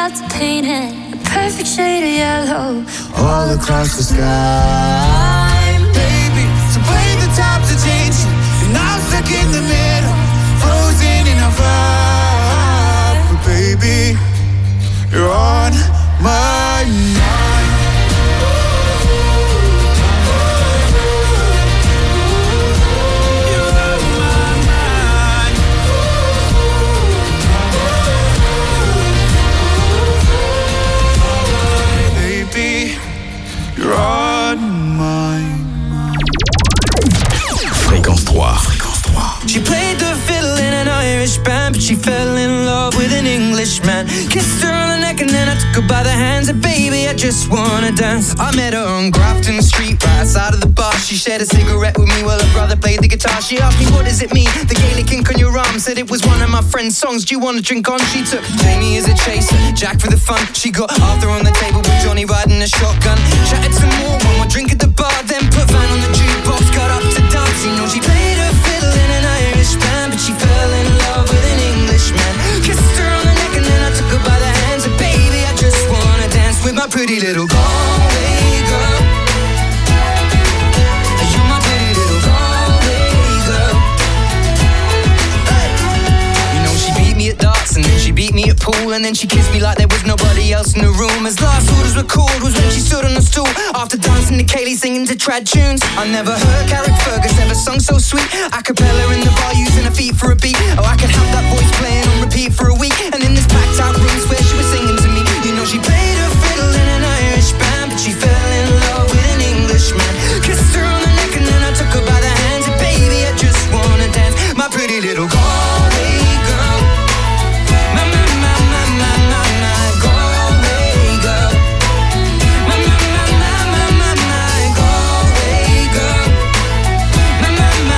have to paint it a perfect shade of yellow all across the sky. Baby, so play the times are changing, and I'm stuck in the middle, frozen in a vibe. But baby, you're on my mind. You're on my mind. Baby, you're on my mind. Fréquence 3. She played the fiddle in an Irish band, but she fell in love with an Englishman. Kissed her on the neck and then I took her by the hands. And baby, I just wanna dance. I met her on Grafton Street, right outside of the bar. She shared a cigarette with me while her brother played the guitar. She asked me, what does it mean? The Gaelic ink on your arm. Said it was one of my friend's songs. Do you want to drink on? She took Jamie as a chaser, Jack for the fun. She got Arthur on the table with Johnny riding a shotgun. Chatted some more, one more drink at the bar, then put Van on the jukebox. Got up to dance, you know she played her fiddle in an Irish band, but she fell in love with an Englishman. Kissed her on the neck and then I took her by the hands. And baby, I just wanna dance with my pretty little Galway girl. You're my pretty little Galway girl. Hey. You know she beat me at darts and then she beat me at pool, and then she kissed me like there was nobody else in the room. As last orders were called was when she stood on the stool after dancing to Kaylee singing to trad tunes. I never heard Carrick Fergus ever sung so sweet. A cappella in the bar using her feet for a beat. Oh, I could have that voice playing on repeat for a week. And in this packed out room where she was singing to me. You know she played her fiddle in an Irish band, but she fell in love with an Englishman. Kissed her on the neck and then I took her by the hands. And baby, I just wanna dance, my pretty little Galway girl. My Galway girl. My Galway girl. My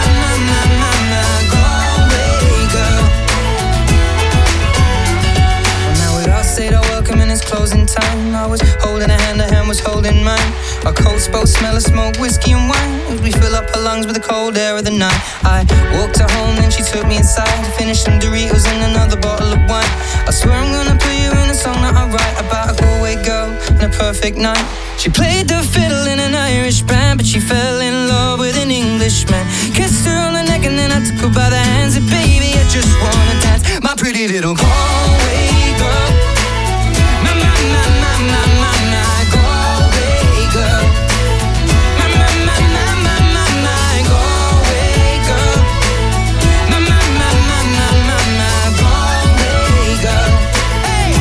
Galway girl. Well, now we'd all said our welcome and it's closing time. I was holding her hand was holding mine. Our coats both smell of smoke, whiskey and wine, as we fill up her lungs with the cold air of the night. I walked her home, then she took me inside to finish some Doritos and another bottle of wine. I swear I'm gonna put you in a song that I write about a Galway girl and a perfect night. She played the fiddle in an Irish band, but she fell in love with an Englishman. Kissed her on the neck and then I took her by the hands. And baby, I just wanna dance, my pretty little Galway girl. My Galway girl. My Galway girl. My Galway girl. Hey.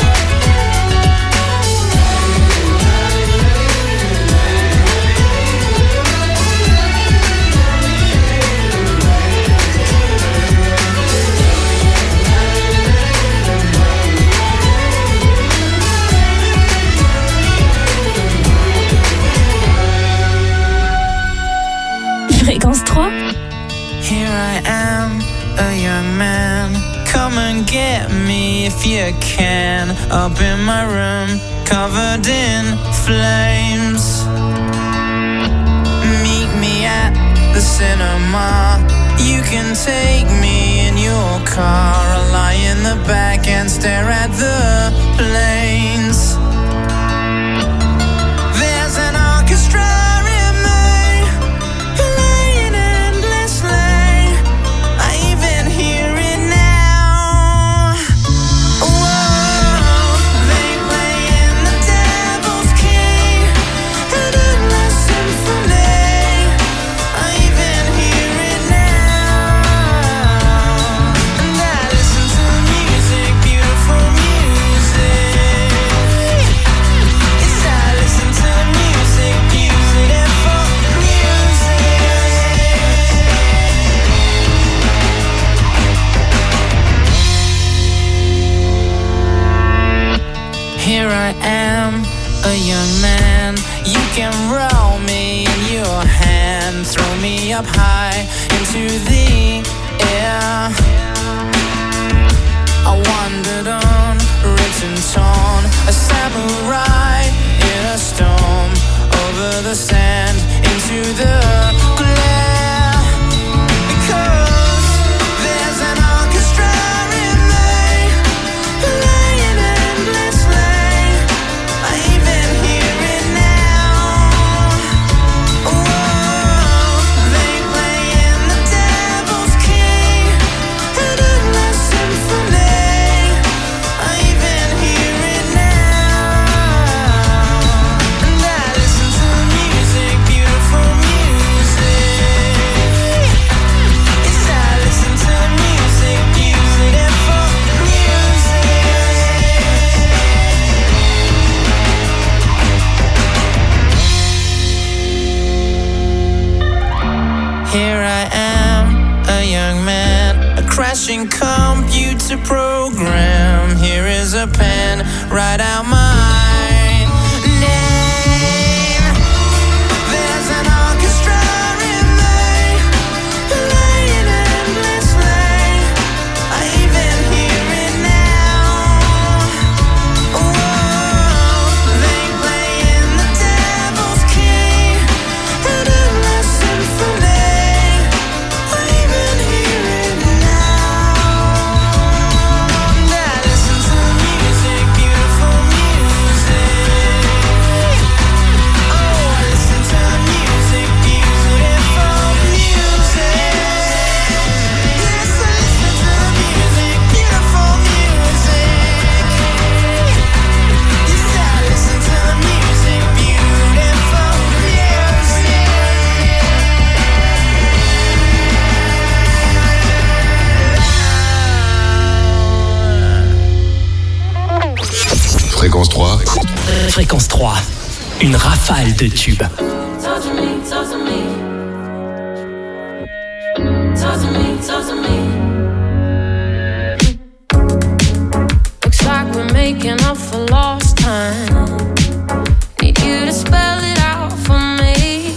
Fréquence 3. Here I am, a young man. Come and get me if you can. Up in my room, covered in flames. Meet me at the cinema. You can take me in your car. I'll lie in the back and stare at the planes. There's an orchestra in me, playing endlessly. I even hear it now. Whoa, they play in the Devil's Key, an endless symphony. I even hear it now. And I listen to music, beautiful music. Yes, I listen to music, beautiful music. Here I am, a young man. You can roll me in your hand, throw me up high into the air. I wandered on, written torn, a samurai in a storm, over the sand, into the glare. Because there's an orchestra in me, playing endlessly. to program. Here is a pen, write out my name. There's an orchestra in me, playing endlessly. I even hear it now. Whoa, they playing the devil's key, and a lesson for me. I even hear it now. And I listen to music, beautiful music. Oh, I listen to music, beautiful music. Yes, I listen to music, beautiful music. Yes, I listen to music, beautiful music. Fréquence 3. Fréquence 3. Une rafale de tubes. Talk to me, talk to me. Talk to me, talk to me. Looks like we're making up for lost time. Need you to spell it out for me.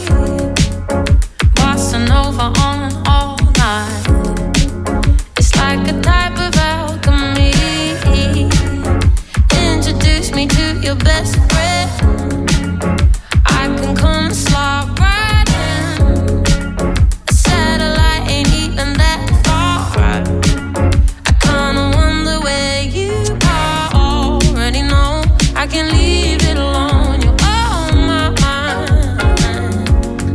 Bossa Nova on all night. It's like a type of alchemy. Introduce me to your best friend. I can come slide right in. A satellite ain't even that far. I kinda wonder where you are. Already know I can leave it alone. You're on my mind.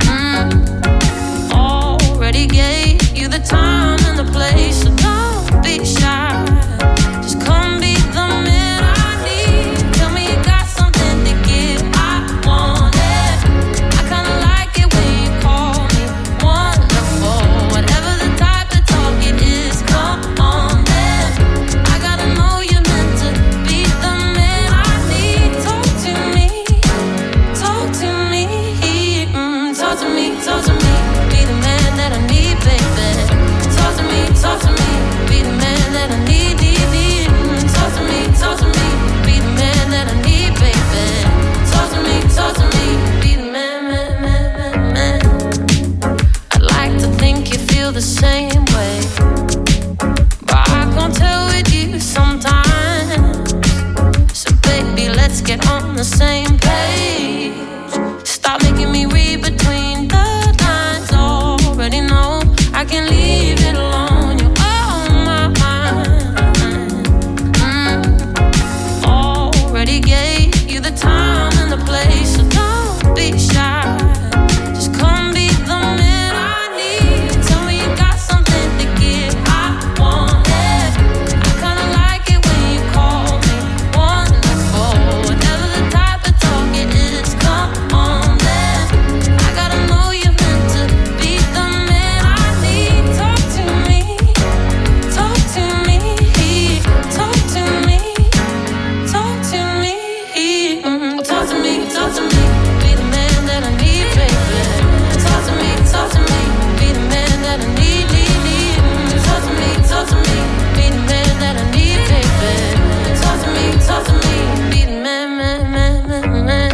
Already gave you the time and the place, so don't be shy. Just come be the man I need. Tell me you got something to give. I want it. I kinda like it when you call me wonderful. Whatever the type of talk it is, come on then. I gotta know you're meant to be the man I need. Talk to me, talk to me, talk to me, talk to me. Be the man that I need, baby. Talk to me, be the man that I need, need. Talk to me, be the man that I need, baby. Talk to me, be the man. I'd like to think you feel the same way, but I can't tell with you sometimes. So baby, let's get on the same page. Stop making me read between the lines. Already know I can leave it alone. You're on my mind. Already gave you the time and the place, so don't be shy. Just come be the man I need. Tell me you got something to give. I want it. I kinda like it when you call me wonderful. Whatever the type of talk it is, come on then. I gotta know you're meant to be the man I need. Talk to me, talk to me, talk to me, talk to me, talk to me, talk to me. Be the man that I need, baby. Talk to me, be the man that I need, need. Talk to me, be the man that I need, baby. Talk to me, be the man, man.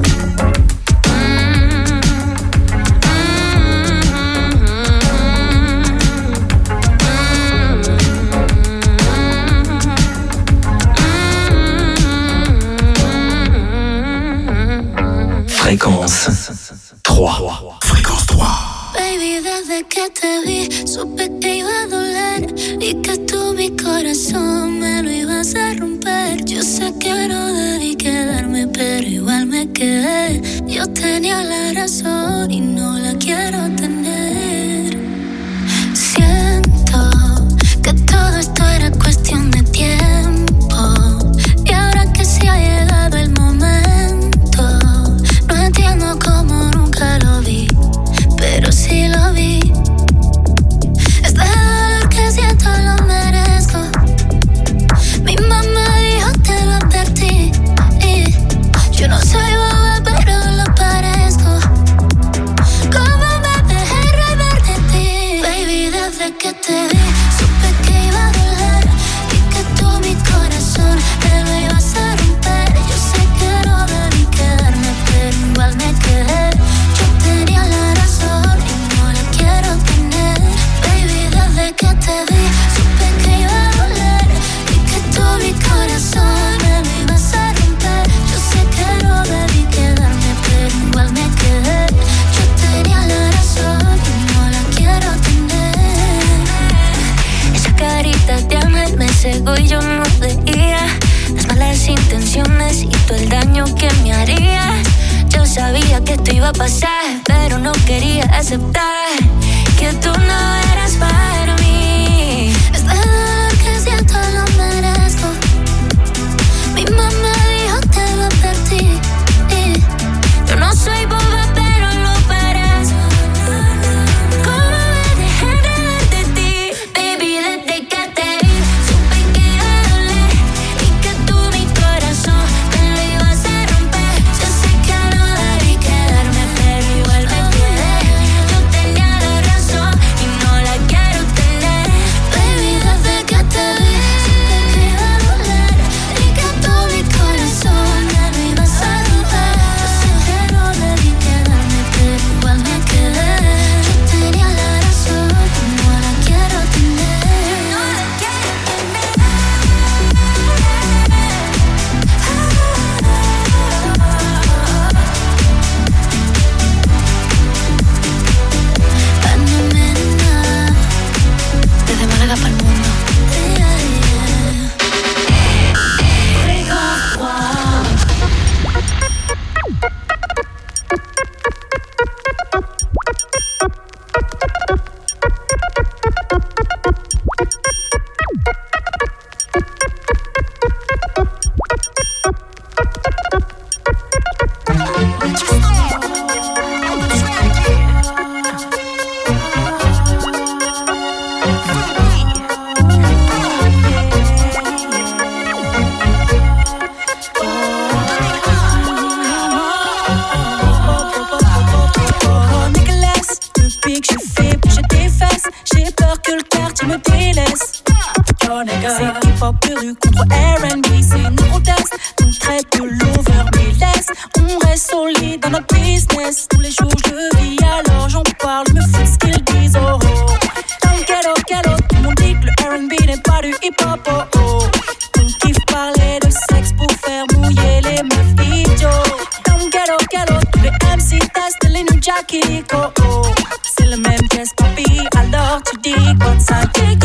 Fréquence 3. Fréquence 3. Baby, desde que te vi, supe que iba a doler y que tú mi corazón me lo ibas a romper. Yo sé que no debí quedarme, pero igual me quedé. Yo tenía la razón y no la quiero tener. Siento que todo esto era cuestión de tiempo, y ahora que se ha llegado el momento, no entiendo cómo nunca lo vi, pero sí lo vi. Este dolor que siento lo merezco. Mi mamá dijo te lo advertí, y yo no soy boba pero lo parezco. que me harías. Yo sabía que esto iba a pasar, pero no quería aceptar que tú no eras para mí. Es verdad que siento lo merezco. Mi mamá dijo te lo advertí. Yo no soy boba, pero lo parezco. ¿Cómo me dejé de ver de ti? Baby, desde que te vi supe que iba a doler y que tú mi corazón me lo ibas a romper. Yo sé que no debí quedarme, pero igual me quedé. Yo tenía la razón y no la quiero tener. Baby, desde que te vi supe que iba a doler y que tú mi corazón me lo ibas a romper. Yo sé que no debí quedarme, pero igual me quedé. Yo tenía la razón y no la quiero tener. No la quiero tener. Panamena, desde Málaga para el mundo. Depuis que je fais bouger tes fesses, j'ai peur que le quartier me délaisse. C'est hip-hop pur contre R&B, c'est une grotesque. On traite de l'over, mais laisse, on reste solide dans notre business. Tous les jours je le vis, alors j'en parle, je me fous de ce qu'ils disent. Oh oh, quel tout le monde dit que le R&B n'est pas du hip-hop. Oh oh, on kiffe parler de sexe pour faire mouiller les meufs idiots. Quel tous les MC testent les new Jackie. Oh oh, c'est le même jazz papi, alors tu dis quoi de ça?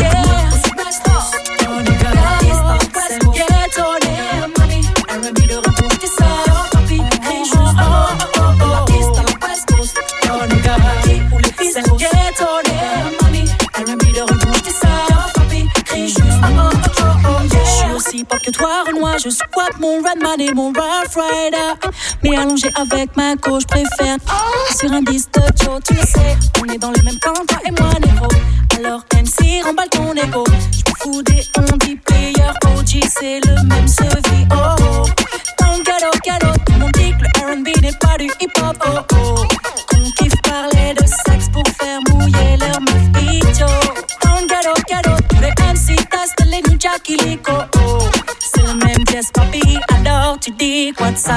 Pas que toi, Renoir, je squatte mon Redman et mon Rough Rider. Mais allongé avec ma gauche, préfère sur un disque de Joe, tu le sais. On est dans les mêmes camps, toi et moi, négro. Alors MC, remballe ton ego. J'me fous des on dit player, OG, c'est le même sevi. Oh oh, Galo, tout le monde dit que le R&B n'est pas du hip-hop. Oh oh, on kiffe parler de sexe pour faire mouiller leurs meufs idiots. Galo, tous les MC testent les new Jackie Lico. Oh, c'est le même jazz papi, alors tu dis quoi de ça?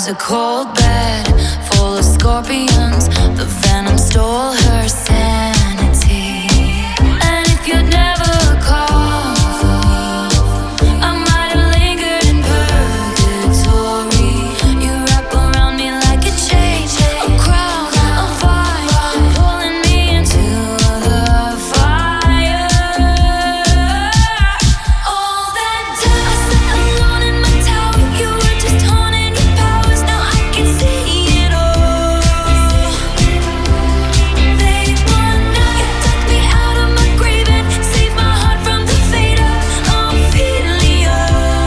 was a cold bed full of scorpions. The venom stole her sanity. And if you'd never called for me, I might have lingered in purgatory. You wrap around me like a chain, a crown, a fire, pulling me into the fire. All that time I sat alone in my tower, you were just haunting your powers. Now I can see it all. They want now. You took me out of my grave and saved my heart from the fate of Ophelia.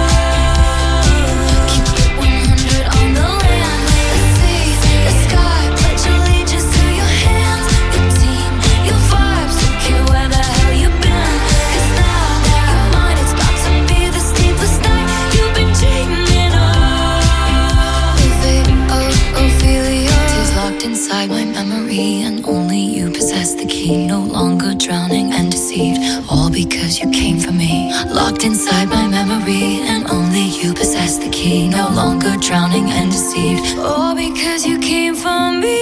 Keep it 100 on the land, the sea, the sky. Pledge allegiance to your hands, your team, your vibes. Don't care where the hell you've been, 'cause now your mind is about to be the sleepless night you've been dreaming of. The fate of Ophelia is locked inside my memory, and only you possess the key. No longer drowning and deceived, all because you came for me. Locked inside my memory, and only you possess the key. No longer drowning and deceived, all because you came for me.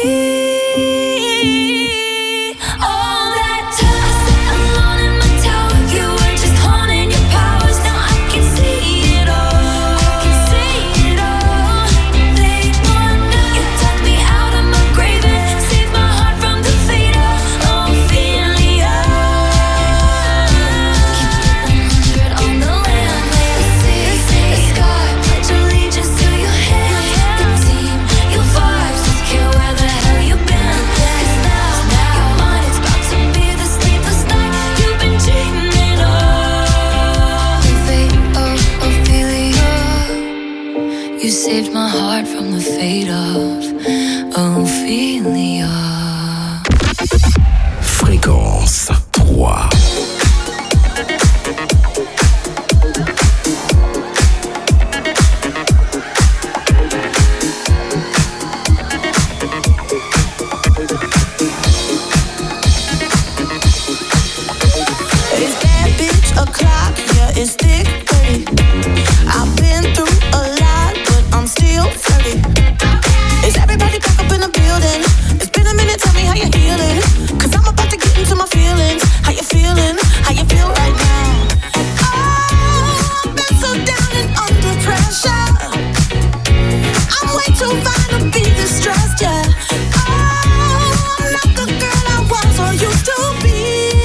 All that time I sat alone in my tower, you were just haunting your powers. Now I can see it all. I can see it all. They want now. You took me out of my grave and saved my heart from the fate of Ophelia. Keep it 100 on the land, the sea, the sky. Pledge allegiance to your hands, your team, your vibes. Don't care where the hell you've been, 'cause now your mind is about to be the sleepless night you've been dreaming of. The fate of Ophelia. You saved my heart from the fate of Ophelia. Fréquence 3. It's that bitch o'clock, yeah, it's thick 30. I've been through a lot, but I'm still flirty. Is everybody back up in the building? It's been a minute, tell me how you're healing, 'cause I'm about to get into my feelings. How you feeling? How you feel right now? Oh, I've been so down and under pressure. I'm way too fine to be distressed, yeah. Oh, I'm not the girl I was or used to be.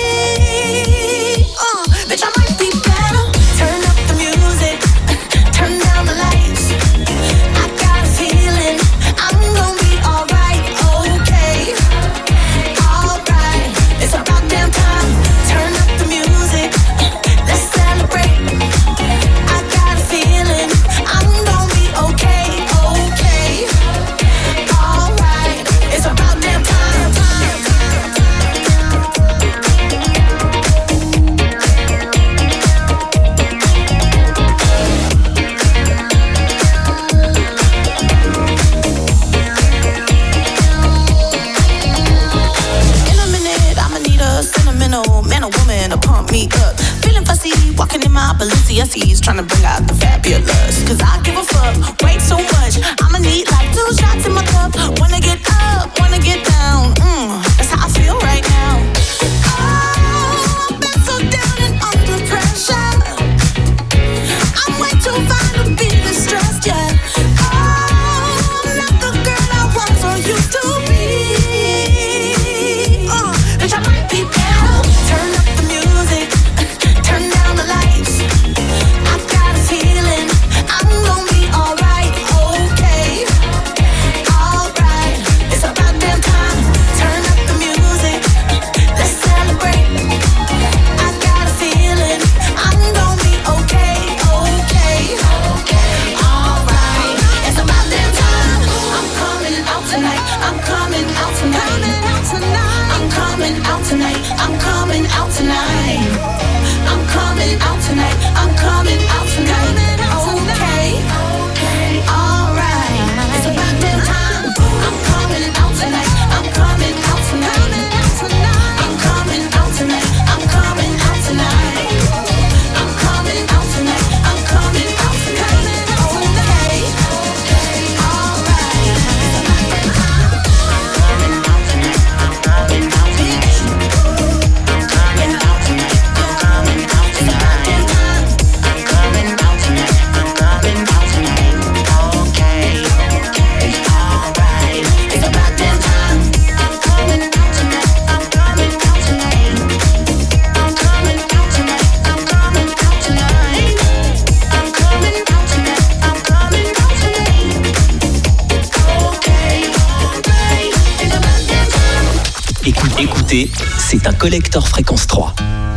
Bitch, I might be better. Turn up the music, turn down the lights. I got a feeling I'm gonna be alright, okay. Alright, it's about damn time. Turn up the music, let's celebrate. I got a feeling I'm gonna be okay, okay. Alright, it's about damn time. In a minute, I'ma need a sentimental man or woman to pump me up. Feeling fussy, walking in my Balenciennes, trying to bring out the fabulous. 'Cause I give a fuck way too much. I'ma need like 2 shots in my cup. Wanna get up, wanna get down. That's how I feel right now. Oh, I've been so down and under pressure. I'm way too fine to be distressed, yeah. Oh, I'm not the girl I was or used to be. Bitch, I might be better. Turn up the music, turn down the lights. I got a feeling I'm gonna be alright, okay. Alright, it's about damn time. écoutez, c'est un collector Fréquence 3.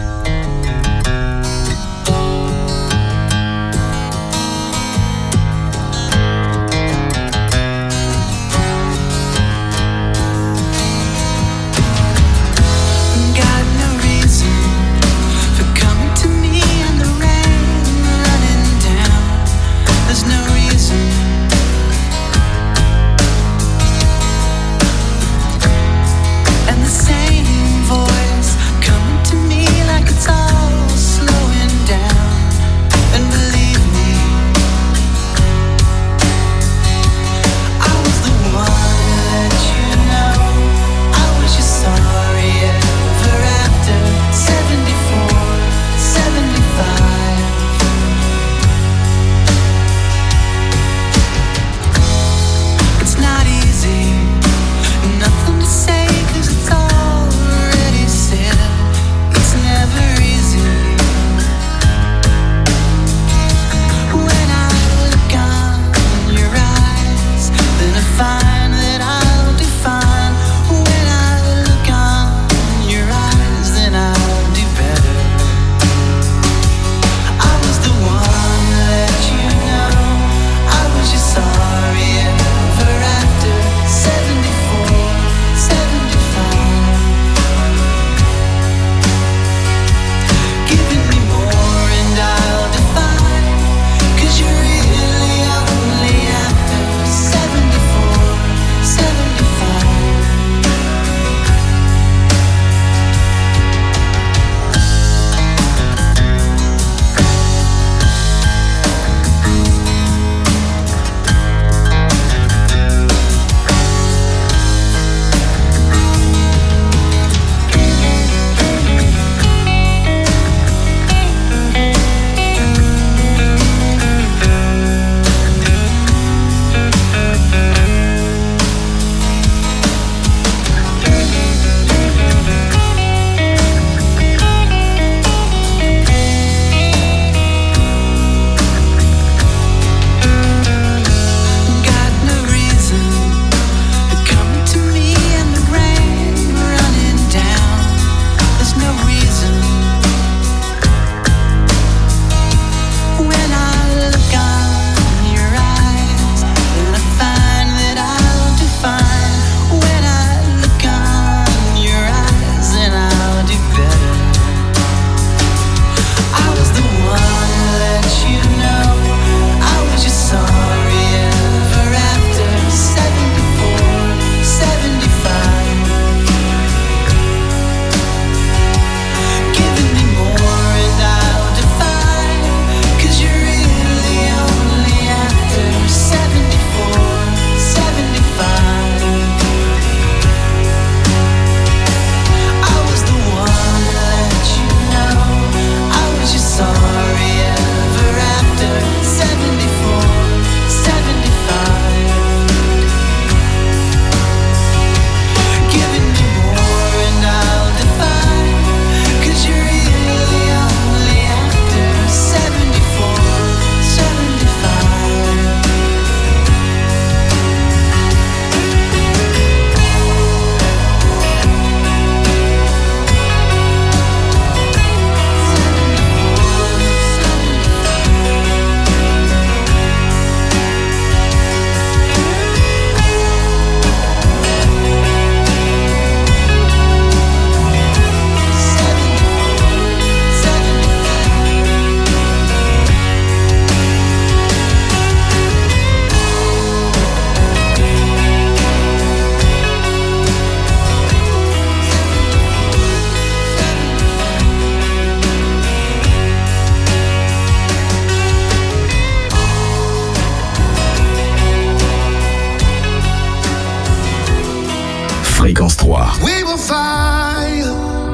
Fréquence 3. We will fire,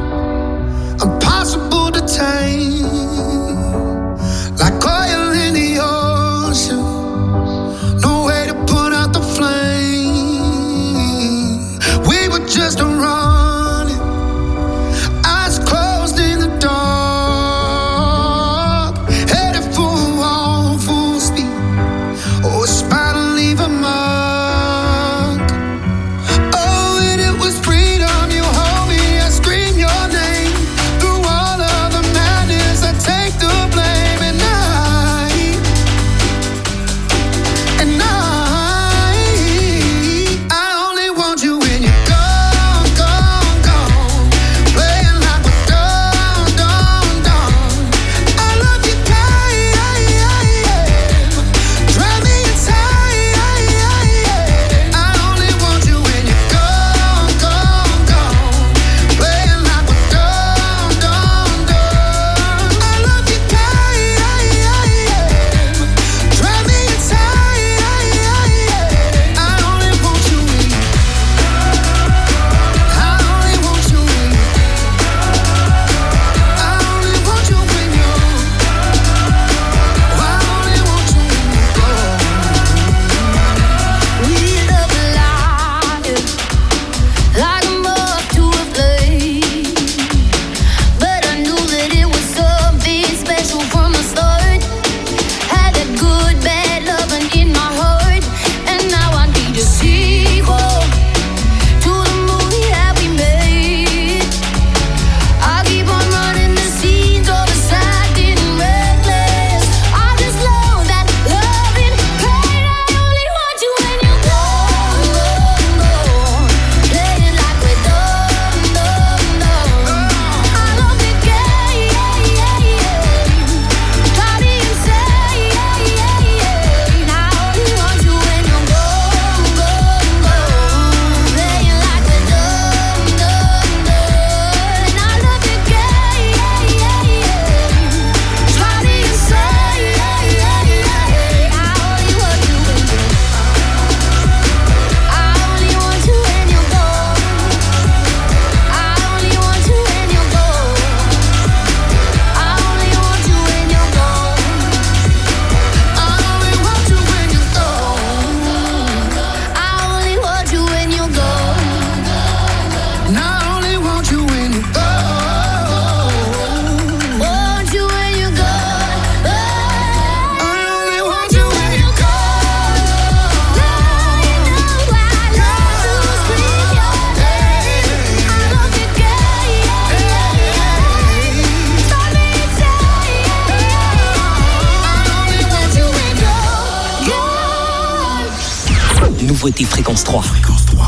impossible to tame, like oil in the ocean, no way to put out the flame. We were just running, eyes closed in the dark, headed for a wall, full speed, oh, it's bound to leave a mark. Oh, and it was freedom nouveauté Fréquence 3. Fréquence 3.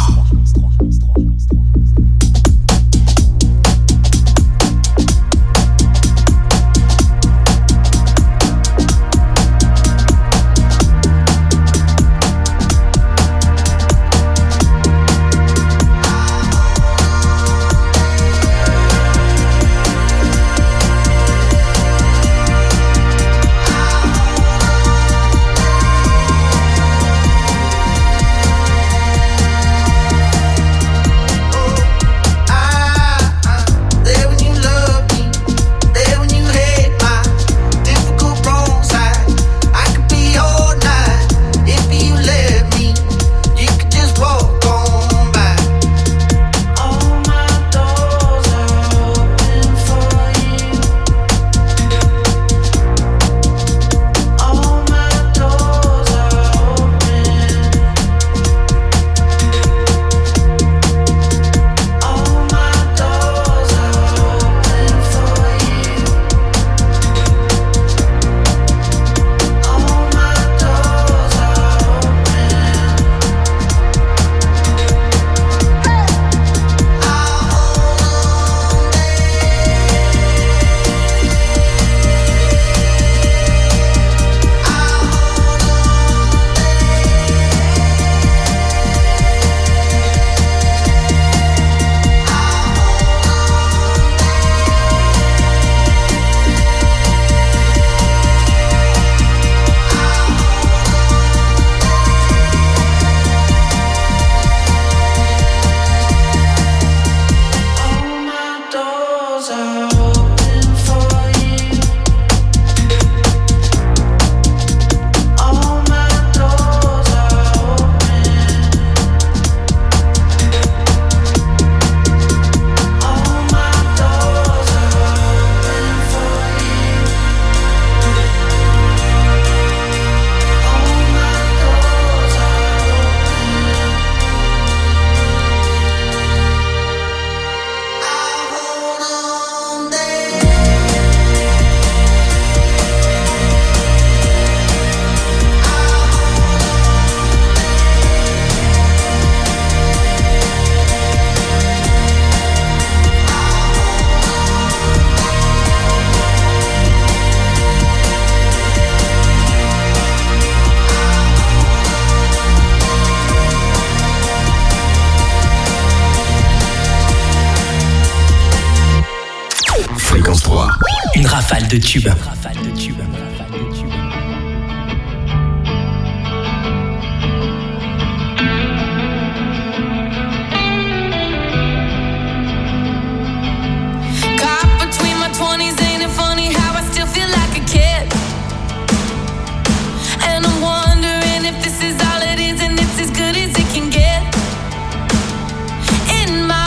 Une rafale de tubes.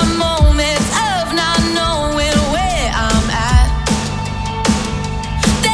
There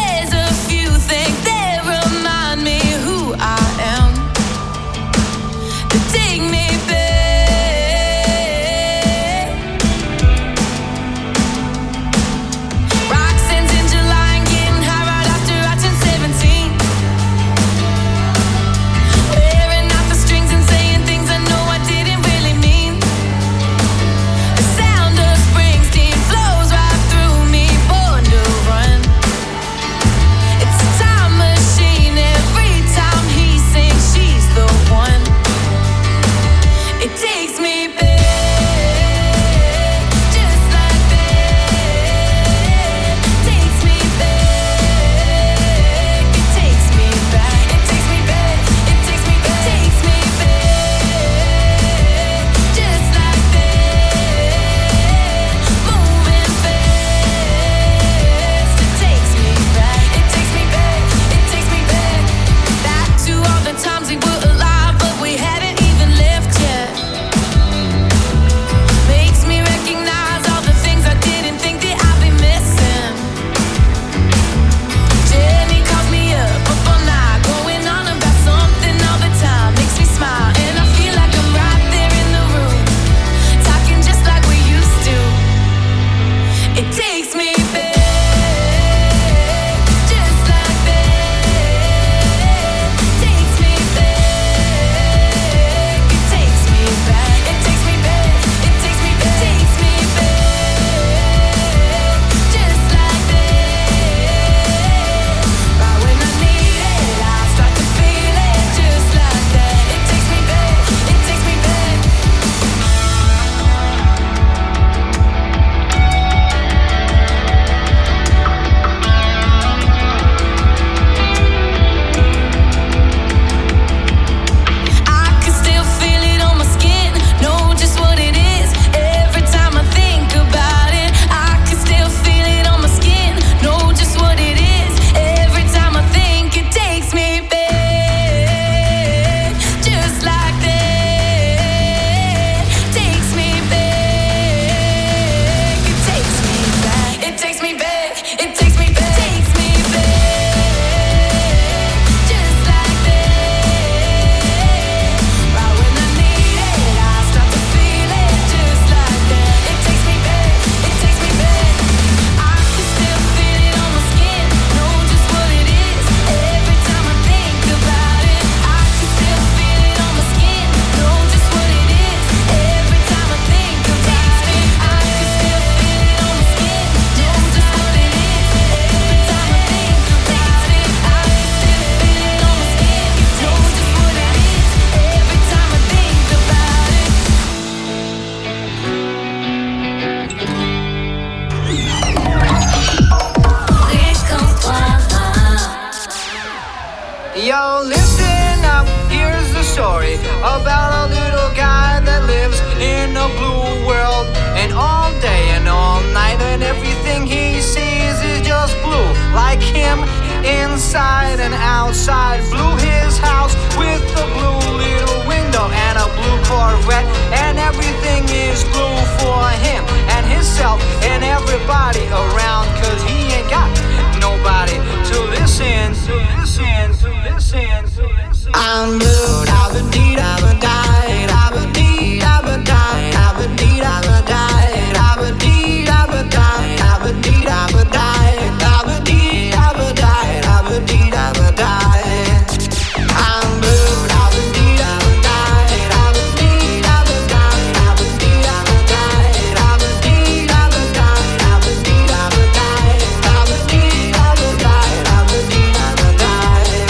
Well, listen up, here's the story about a little guy that lives in a blue world. And all day and all night, and everything he sees is just blue. Like him, inside and outside. Blue his house with a blue little window and a blue Corvette. And everything is blue for him and himself and everybody around. Cause he ain't got nobody to listen, to listen, to listen, to listen. I'm blue, da-ba-dee, da-ba-die, da-ba-dee, da-ba-die, da-ba-dee, da-ba-die, da-ba-dee, da-ba-die, da-ba-dee, da-ba-die, da-ba-dee, da-ba-die, da-ba-dee, da-ba-die. I'm blue, da-ba-dee, da-ba-die, da-ba-dee, da-ba-die, da-ba-dee, da-ba-die, da-ba-dee, da-ba-die, da-ba-dee, da-ba-die, da-ba-dee, da-ba-die, da-ba-dee, da-ba-die.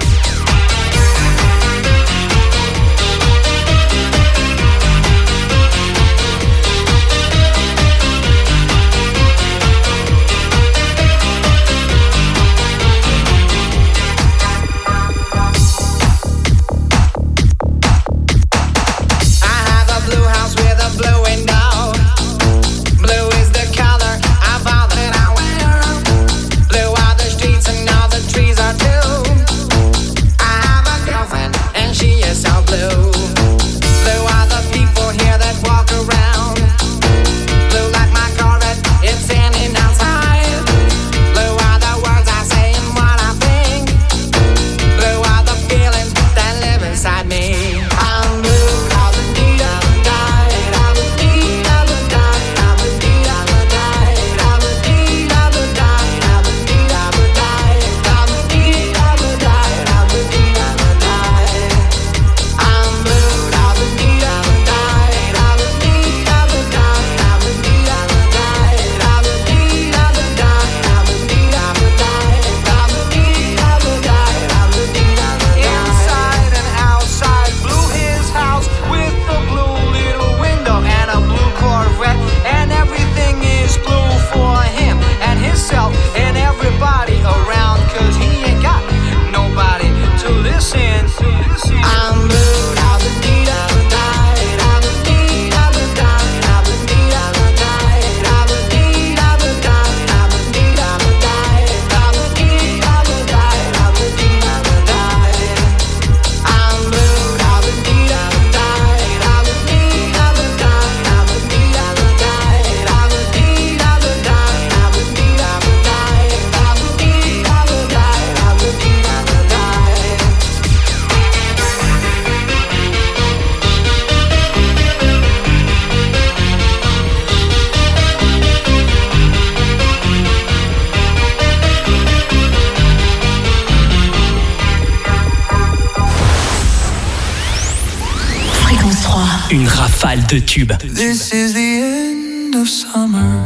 Une rafale de tubes. This is the end of summer.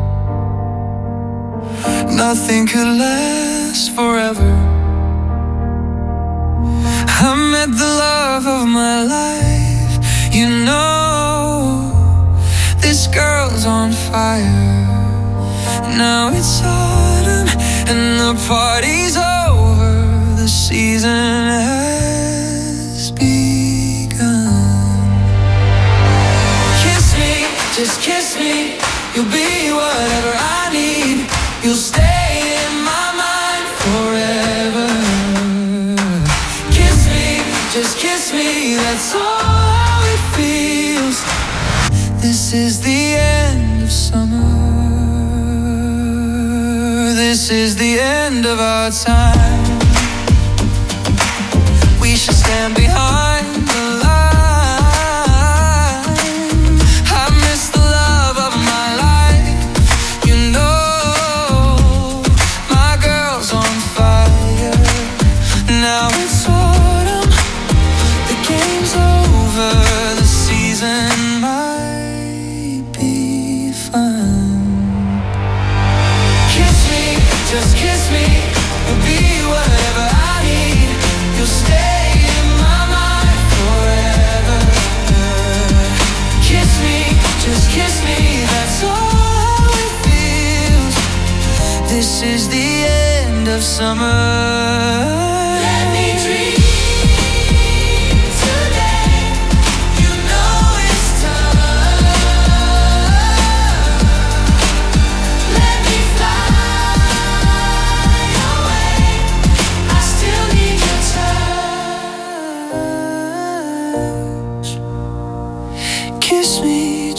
Nothing could last forever. I met the love of my life. You know, this girl's on fire. Now it's autumn and the party's over. The season has begun. Just kiss me, you'll be whatever I need. You'll stay in my mind forever. Kiss me, just kiss me, that's all it feels. This is the end of summer. This is the end of our time. We should stand behind the line. This is the end of summer. Let me dream.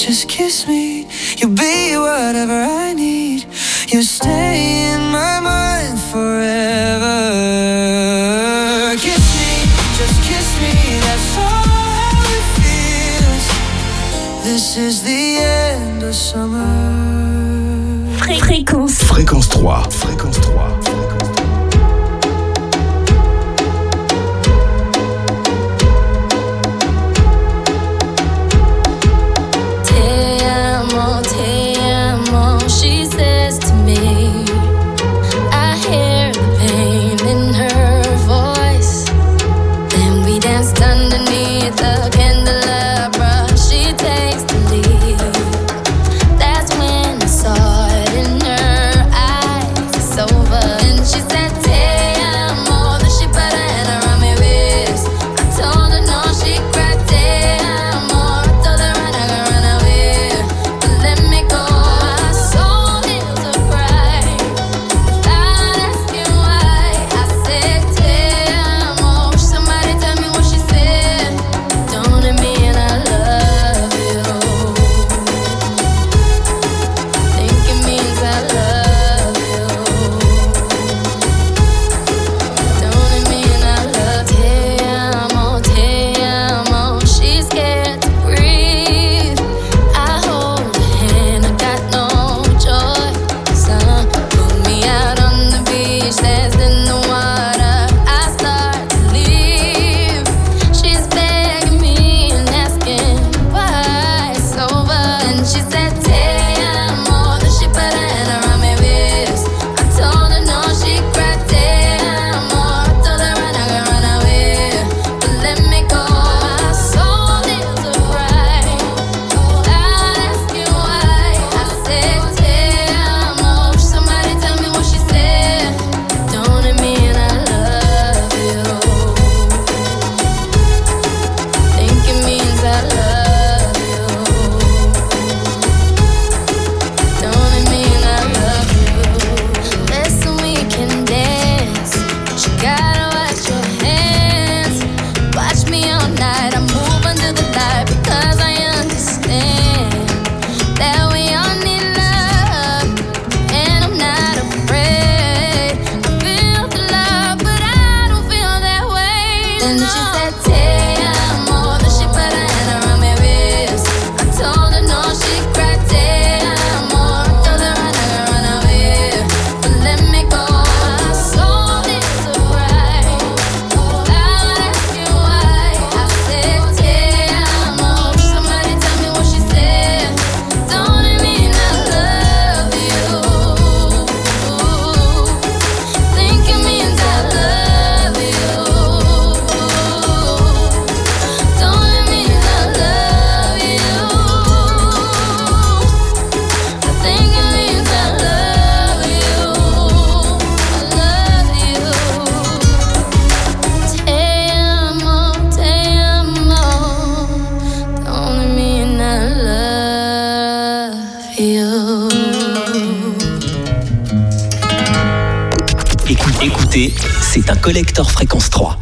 just kiss me. You'll be whatever I need. You stay in my mind forever. Kiss me, just kiss me. That's all how it feels. This is the end of summer. Fréquence 3. Fréquence 3. She says to me, I hear the pain in her voice. Then we danced underneath the candelabra. She takes the lead. That's when I saw it in her eyes. It's over. And she said, te amo. Then she put her hand around my waist. I told her no, she cried, te amo. I told her run, I can run away, but let me go. Écoutez, c'est un collector Fréquence 3.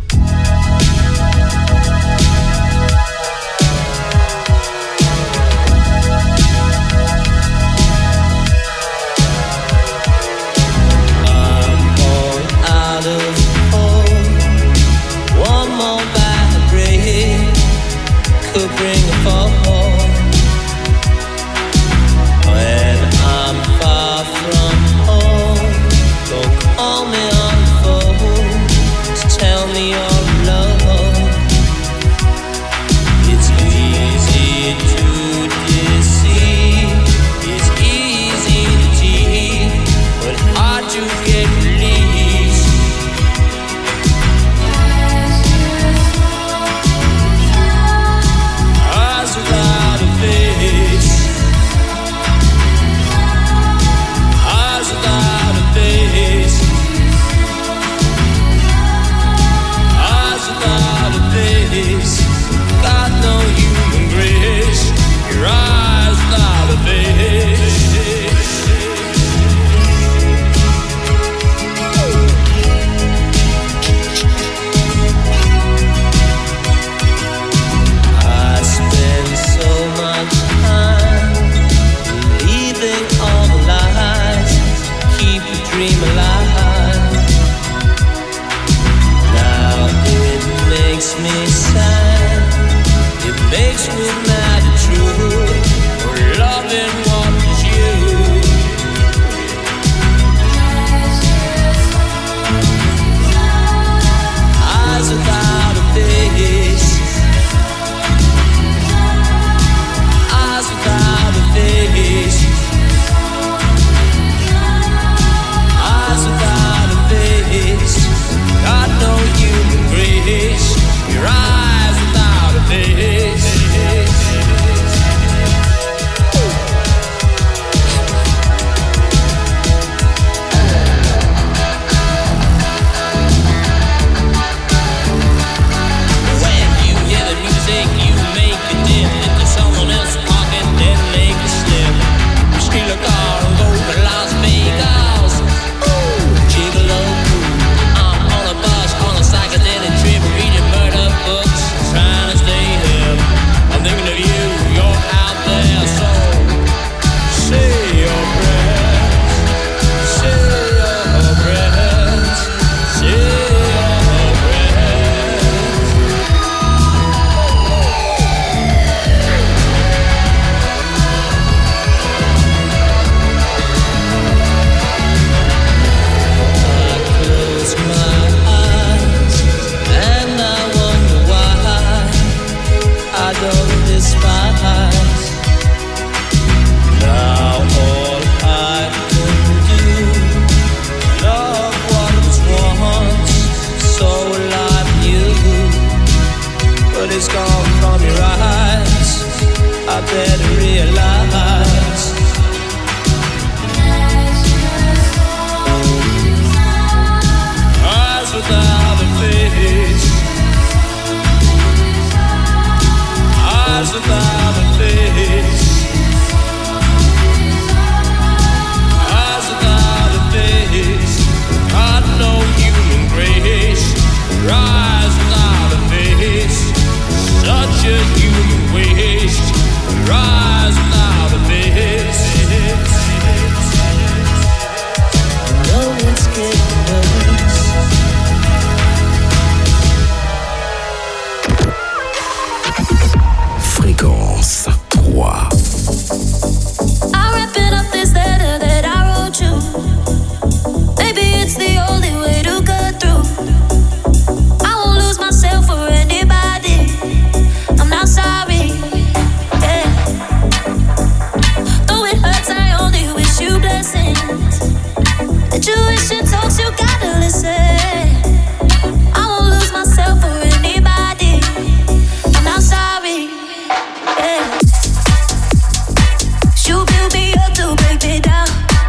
Call me on the phone to tell me all is gone from your eyes. I better realize. Eyes without a face. Eyes without a face. Eyes without a face. Got no human grace. Eyes without a face. Such a human waste. Eyes without a face. No, it's getting worse. Fréquence 3. I'm wrapping up this letter that I wrote you. Maybe it's the only way to cut through. I won't lose myself for anybody. I'm not sorry. Yeah. Though it hurts, I only wish you blessings. The Jewish and talks, you gotta listen. I won't lose myself for anybody. I'm not sorry. Yeah. You build me up to break me down.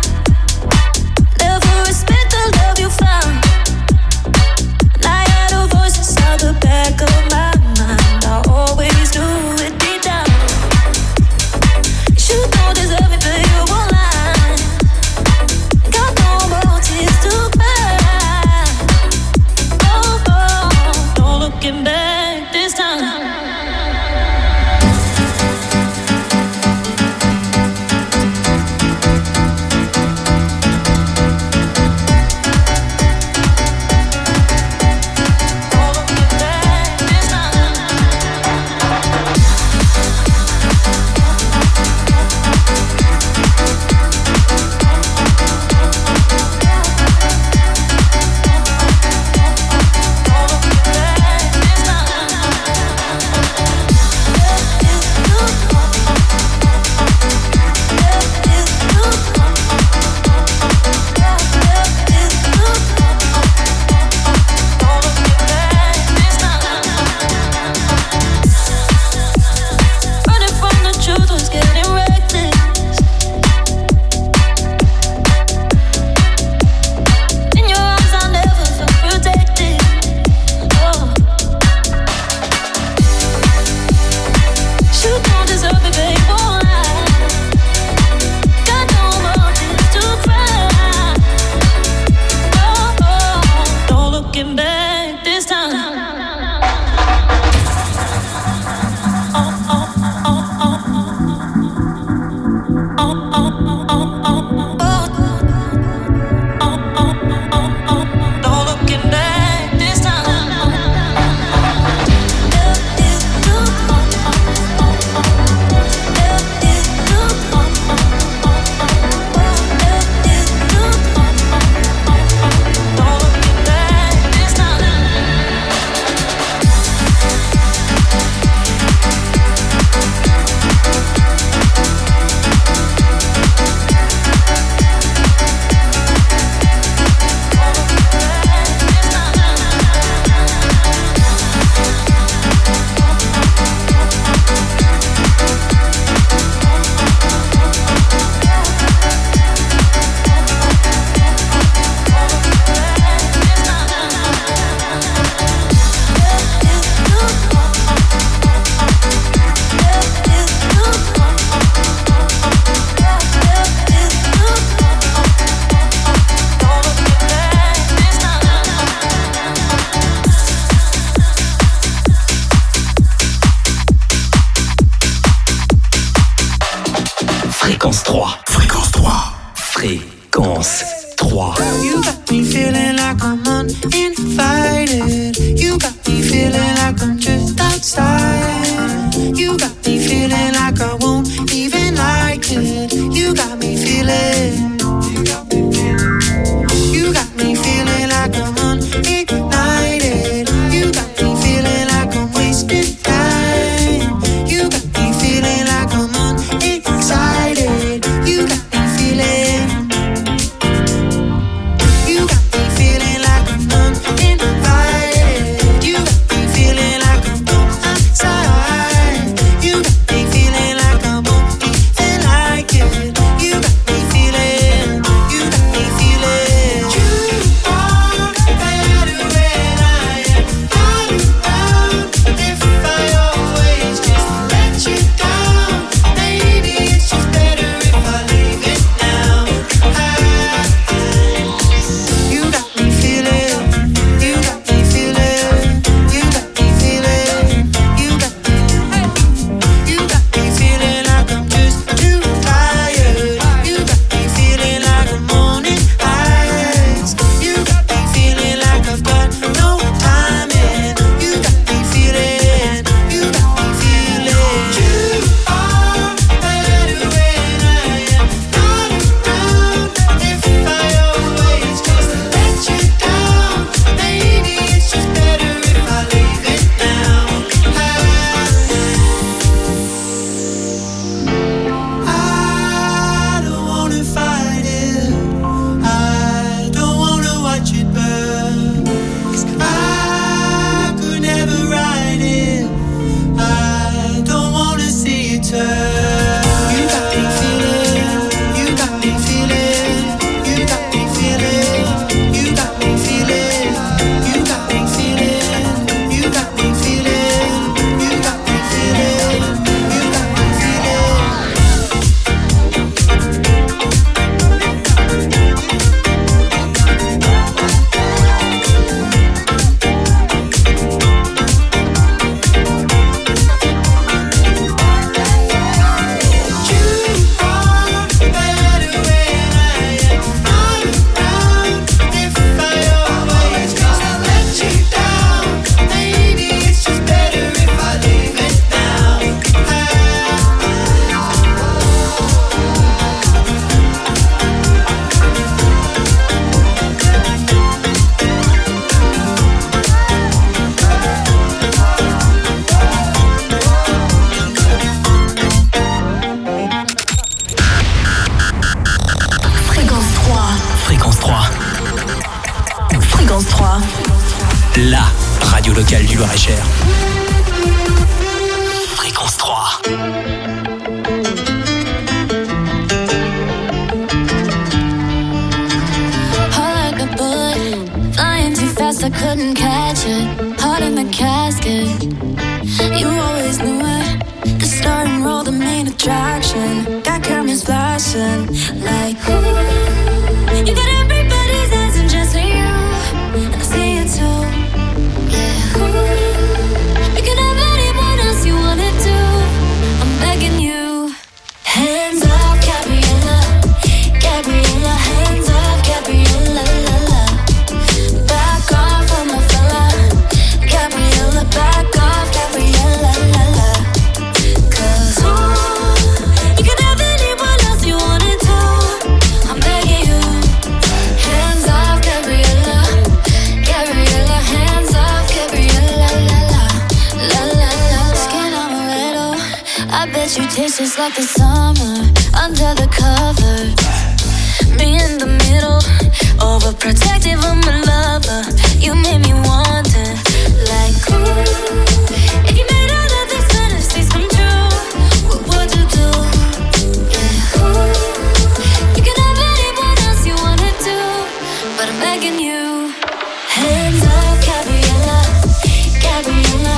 Never respect the love you found. And I had a voice inside the back of my mind. I always knew it deep down. You don't deserve me, but you won't lie. Got no more tears to cry. Oh, oh, no looking back this time. Running from the truth was getting reckless. In your arms I never felt protected. Oh. You don't deserve me, babe, won't lie. Got no more tears to cry. Oh, oh, no looking back this time. No looking back this time. Fréquence 3. Fréquence 3. Fréquence 3. You got me feeling like I'm uninvited. You got me feeling like I'm just outside. You got me feeling like I won't even like it. You got me feeling. You got me feeling like I'm unignited. You got me feeling like I'm wasting time. You got me feeling like I'm unexcited. You got me feeling. You got me feeling like I'm uninvited. radio locale du Loir-et-Cher. Fréquence 3. I couldn't catch it, heart in the casket. You always knew it, the star and roll, the main attraction. Got cameras flashing like ooh. You got everybody's eyes and just for you, and I see it too. Yeah, ooh. You can have anyone else you wanna do. I'm begging you. Hands off, Gabriella, Gabriella. Hands off, Gabriella, la la. Back off on my fella, Gabriella. Back off, Gabriella, la la. 'Cause ooh, you can have anyone else you wanna do. I'm begging you. Hands off, Gabriella, Gabriella. Hands off, Gabriella, la la, la la la. Skin on a little, I bet you taste just like the summer under the covers. Me in the middle, overprotective of my lover. You made me want it, like ooh.